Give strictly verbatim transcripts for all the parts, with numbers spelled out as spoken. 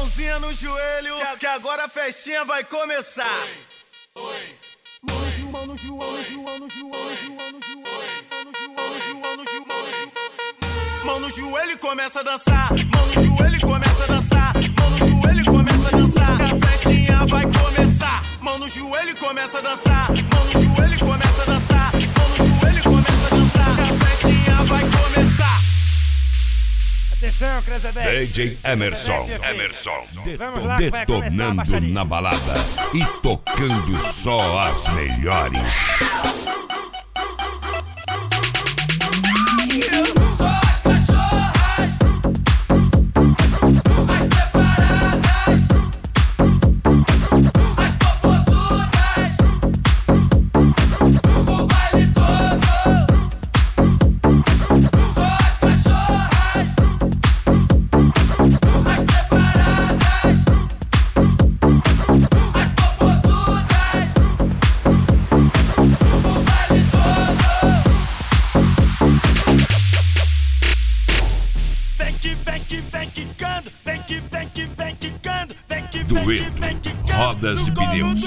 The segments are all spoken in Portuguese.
mãozinha no joelho, que, que agora a festinha vai começar. Oi, oi. Mão no João, no João, no João, no João, no João, no João, no João, no João. Mão no joelho e começa a dançar. Mão no joelho e começa a dançar. Mão no joelho e começa a dançar. Que a festinha vai começar. Mão no joelho e começa a dançar. Mão no joelho e começa a dançar. Mão no joelho e começa a dançar. Que a festinha vai começar. Atenção, Crazebeck. D J Emerson, Emerson, Vamos lá, que vai começar a detonando baixaria. na balada e tocando só as melhores. Dueto, rodas de pneus.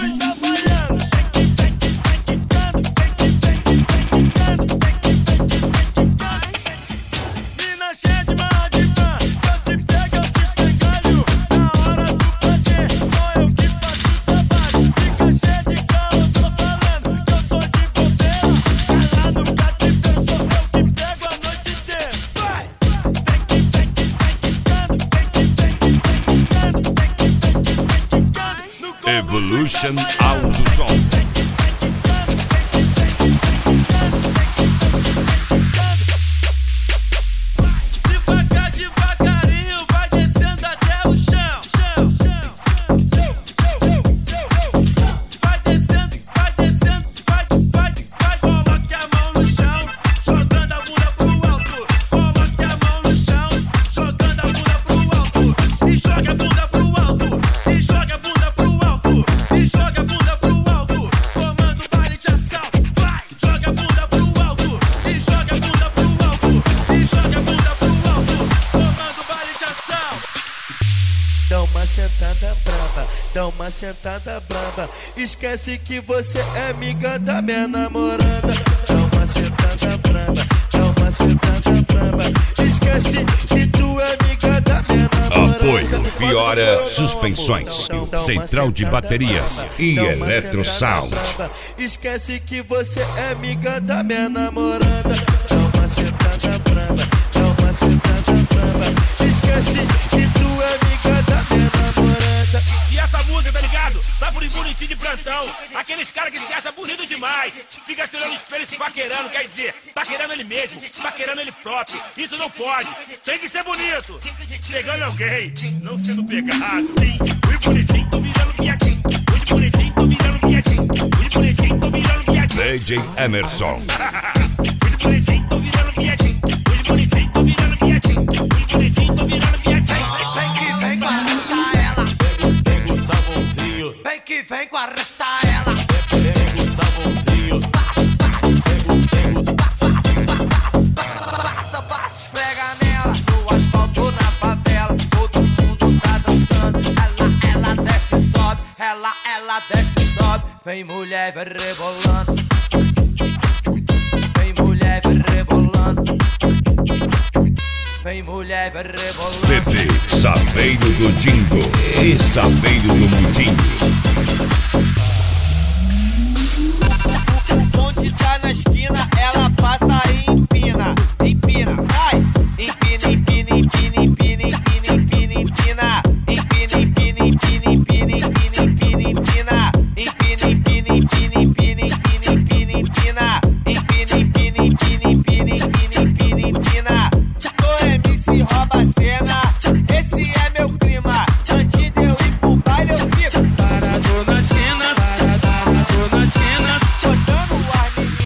Mina cheia de marra de pan, se eu te pego eu te escangalho. Na hora do prazer, só eu que faço o trabalho. Fica cheia de carro, só falando que eu sou de bobeira. Lá no cativeiro, sou eu que pego a noite inteira. Vai! Vem que vem que vem quicando, vem que vem que vem quicando, vem que vem que vem quicando. Evolution Auto Som. Devagar, devagarinho, vai descendo até o chão. Vai descendo, vai descendo, vai, vai, vai. Coloque a mão no chão, jogando a bunda pro alto. Coloque a mão no chão, jogando a bunda pro alto. E joga a bunda pro alto, e joga a bunda pro alto. E joga a bunda pro alto, comando baile de assalto. Vai, joga a bunda pro alto, e joga a bunda pro alto. E joga a bunda pro alto, comando baile de assalto. Dá uma sentada brava, dá uma sentada brava. Esquece que você é amiga da minha namorada. Dá uma sentada brava, dá uma sentada brava. Esquece que tu é amiga da minha namorada. Apoio Piora Suspensões, Central de Baterias e Electro Sound. Esquece que você é amiga da minha namorada. Dá uma sentada brava, dá uma sentada brava. Esquece que tu é amiga da minha namorada. E essa música, tá ligado? Vai por bonitinho de plantão. Aqueles caras que se acham bonito demais. Fica se olhando no espelho e se paquerando. Quer dizer, paquerando ele mesmo, paquerando ele próprio. Isso não pode. Tem que ser bonito. Pegando alguém, não sendo pegado. Os bonitinhos tão virando viadinho. Os bonitinhos tão virando viadinho. Os bonitinhos tão virando viadinho. D J Emerson. Os bonitinhos tão virando viadinho. Os bonitinhos tão virando viadinho. Os bonitinhos tão virando viadinho. Vem que vem com arrastar ela. Pega o sabãozinho. Vem que vem com arrastar ela. Pega o sabãozinho. Passa, passa, esfrega nela. No asfalto, na favela. Todo mundo tá dançando. Ela, ela desce e sobe. Ela, ela desce e sobe. Vem mulher, vai rebolando. Vem mulher, vai rebolando. Vem mulher, vai rebolando. C D Saveiro do Dingo e Saveiro do Mundinho.